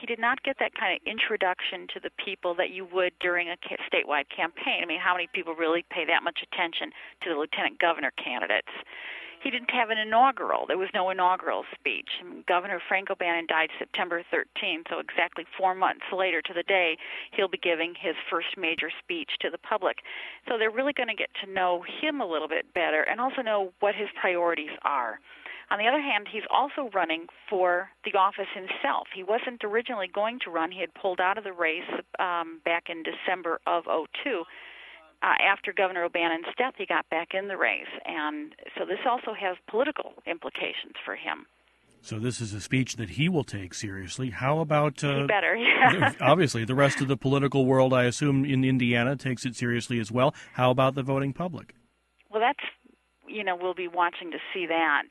did not get that kind of introduction to the people that you would during a statewide campaign. I mean, how many people really pay that much attention to the lieutenant governor candidates? He didn't have an inaugural. There was no inaugural speech. Governor Frank O'Bannon died September 13th, so exactly 4 months later to the day, he'll be giving his first major speech to the public. So they're really going to get to know him a little bit better and also know what his priorities are. On the other hand, he's also running for the office himself. He wasn't originally going to run. He had pulled out of the race back in December of 2002. After Governor O'Bannon's death, he got back in the race, and so this also has political implications for him. So this is a speech that he will take seriously. How about... he better, yeah. Obviously, the rest of the political world, I assume, in Indiana takes it seriously as well. How about the voting public? Well, that's, we'll be watching to see that.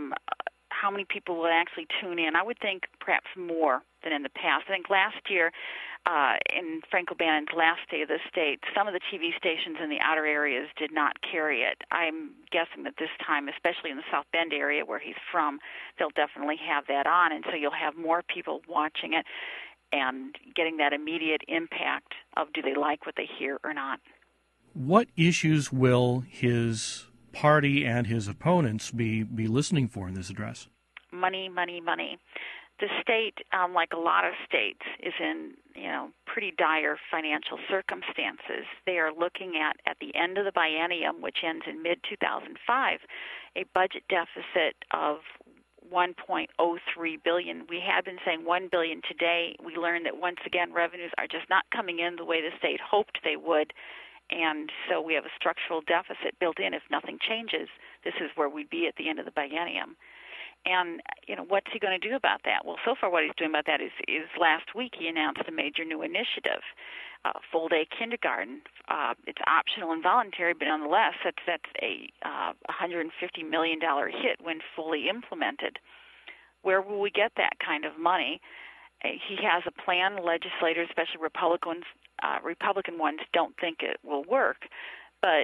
How many people will actually tune in? I would think perhaps more than in the past. I think last year, in Frank O'Bannon's last day of the state, some of the TV stations in the outer areas did not carry it. I'm guessing that this time, especially in the South Bend area where he's from, they'll definitely have that on, and so you'll have more people watching it and getting that immediate impact of do they like what they hear or not. What issues will his party and his opponents be listening for in this address? Money, money, money. The state, like a lot of states, is in pretty dire financial circumstances. They are looking at the end of the biennium, which ends in mid-2005, a budget deficit of $1.03 billion. We had been saying $1 billion today. We learned that once again revenues are just not coming in the way the state hoped they would, and so we have a structural deficit built in. If nothing changes, this is where we'd be at the end of the biennium. And, what's he going to do about that? Well, so far what he's doing about that is last week he announced a major new initiative, full-day kindergarten. It's optional and voluntary, but nonetheless, that's a $150 million hit when fully implemented. Where will we get that kind of money? He has a plan. Legislators, especially Republican ones, don't think it will work. But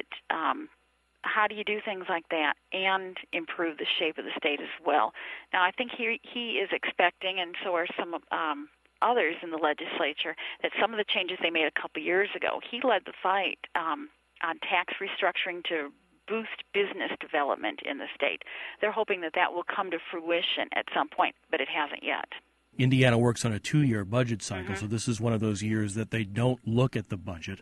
how do you do things like that and improve the shape of the state as well? Now, I think he is expecting, and so are some others in the legislature, that some of the changes they made a couple years ago, he led the fight on tax restructuring to boost business development in the state. They're hoping that will come to fruition at some point, but it hasn't yet. Indiana works on a 2-year budget cycle, so this is one of those years that they don't look at the budget.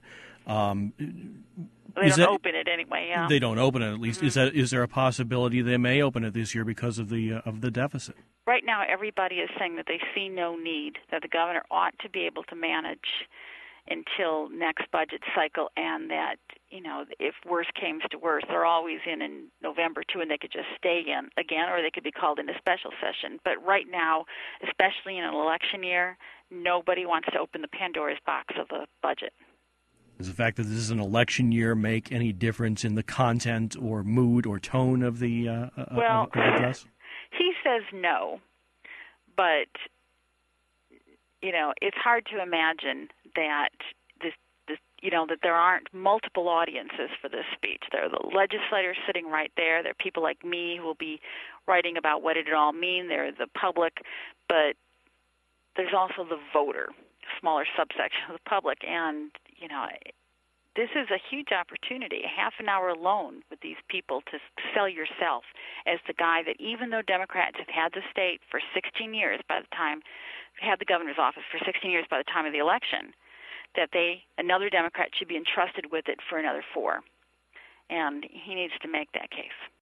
They don't open it anyway. Yeah. They don't open it, at least. Is there a possibility they may open it this year because of the deficit? Right now, everybody is saying that they see no need, that the governor ought to be able to manage until next budget cycle, and that, if worse came to worse, they're always in November too, and they could just stay in again, or they could be called into special session. But right now, especially in an election year, nobody wants to open the Pandora's box of the budget. Does the fact that this is an election year make any difference in the content or mood or tone of the address? He says no, but it's hard to imagine that that there aren't multiple audiences for this speech. There are the legislators sitting right there. There are people like me who will be writing about what did it all mean. There are the public, but there's also the voter, smaller subsection of the public, and this is a huge opportunity, a half an hour alone with these people to sell yourself as the guy that, even though Democrats have had the state for 16 years had the governor's office for 16 years by the time of the election, that another Democrat should be entrusted with it for another 4. And he needs to make that case.